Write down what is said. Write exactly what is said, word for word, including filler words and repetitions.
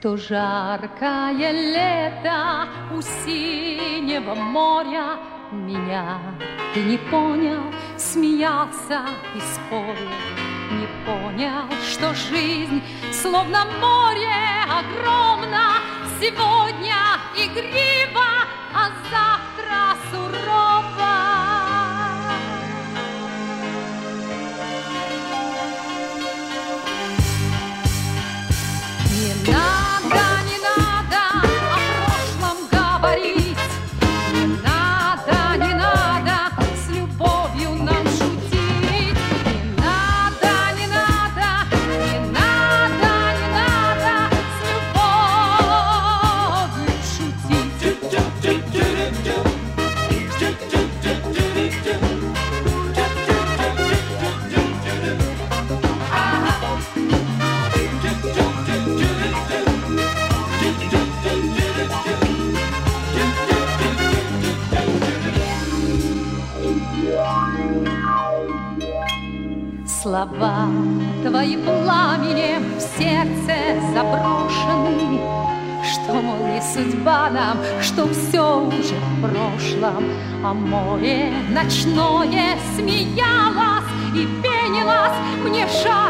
То жаркое лето у синего моря меня ты не понял, смеялся и спорил, не понял, что жизнь словно море огромно, сегодня игриво, а завтра сурово. Не надо, не надо о прошлом говорить, не надо, не надо с любовью нам шутить, не надо, не надо, не надо, не надо с любовью шутить. Слова твои пламенем в сердце заброшены, что, мол, не судьба нам, что все уже в прошлом, а море ночное смеялось и пенилось мне в шаг.